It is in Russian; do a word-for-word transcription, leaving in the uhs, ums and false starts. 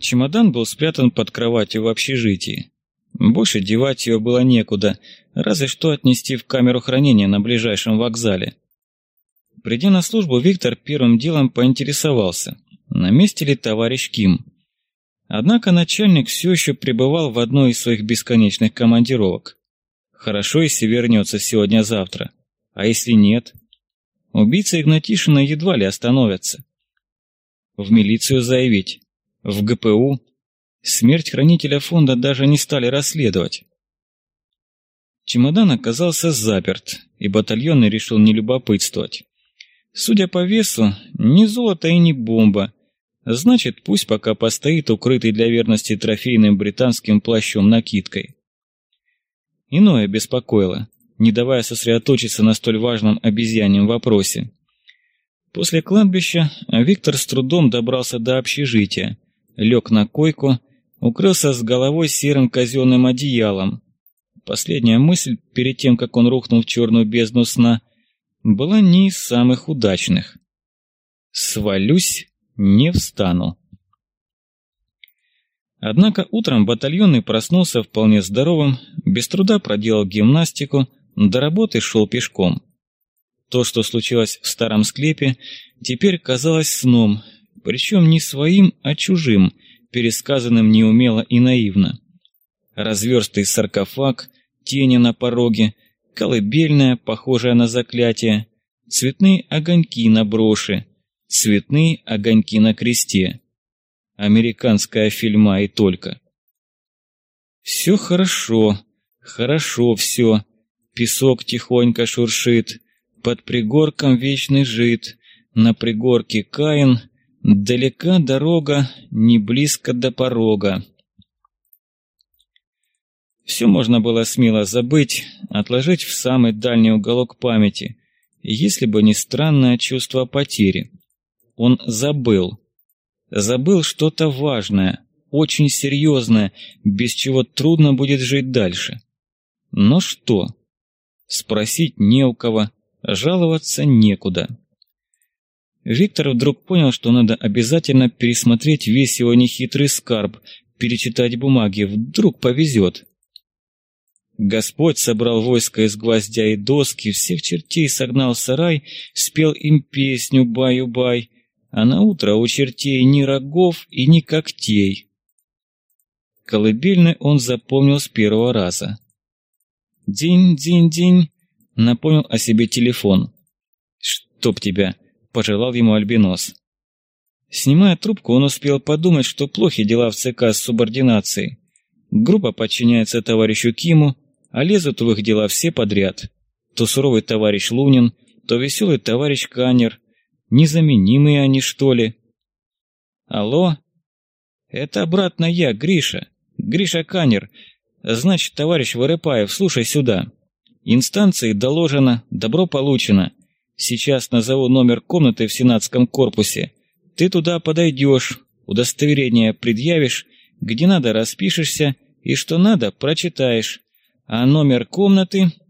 Чемодан был спрятан под кроватью в общежитии. Больше девать ее было некуда, разве что отнести в камеру хранения на ближайшем вокзале. Придя на службу, Виктор первым делом поинтересовался, на месте ли товарищ Ким. Однако начальник все еще пребывал в одной из своих бесконечных командировок. Хорошо, если вернется сегодня-завтра. А если нет? Убийца Игнатишина едва ли остановятся. В милицию заявить. В гэ пэ у. Смерть хранителя фонда даже не стали расследовать. Чемодан оказался заперт, и батальонный решил не любопытствовать. Судя по весу, ни золото и ни бомба. Значит, пусть пока постоит укрытый для верности трофейным британским плащом-накидкой. Иное беспокоило, не давая сосредоточиться на столь важном обезьяньем вопросе. После кладбища Виктор с трудом добрался до общежития, лег на койку, укрылся с головой серым казенным одеялом. Последняя мысль, перед тем, как он рухнул в черную бездну сна, была не из самых удачных. «Свалюсь, не встану». Однако утром батальонный проснулся вполне здоровым, без труда проделал гимнастику, до работы шел пешком. То, что случилось в старом склепе, теперь казалось сном, причем не своим, а чужим, пересказанным неумело и наивно. Разверстый саркофаг, тени на пороге, колыбельная, похожая на заклятие, цветные огоньки на броши, цветные огоньки на кресте. Американская фильма и только. Все хорошо, хорошо все. Песок тихонько шуршит, под пригорком вечный жид, на пригорке Каин, далека дорога, не близко до порога. Все можно было смело забыть, отложить в самый дальний уголок памяти, если бы не странное чувство потери. Он забыл. Забыл что-то важное, очень серьезное, без чего трудно будет жить дальше. Но что? Спросить не у кого, жаловаться некуда. Виктор вдруг понял, что надо обязательно пересмотреть весь его нехитрый скарб, перечитать бумаги, вдруг повезет. Господь собрал войско из гвоздя и доски, всех чертей согнал в сарай, спел им песню «Баю-бай», а наутро у чертей ни рогов и ни когтей. Колыбельный он запомнил с первого раза. «Динь-динь-динь», — напомнил о себе телефон. «Чтоб тебя», — пожелал ему альбинос. Снимая трубку, он успел подумать, что плохи дела в ЦК с субординацией. Группа подчиняется товарищу Киму, а лезут в их дела все подряд. То суровый товарищ Лунин, то веселый товарищ Канер. Незаменимые они, что ли? Алло? Это обратно я, Гриша. Гриша Канер. Значит, товарищ Вырыпаев, слушай сюда. Инстанции доложено, добро получено. Сейчас назову номер комнаты в сенатском корпусе. Ты туда подойдешь, удостоверение предъявишь, где надо распишешься, и что надо прочитаешь. А номер комнаты...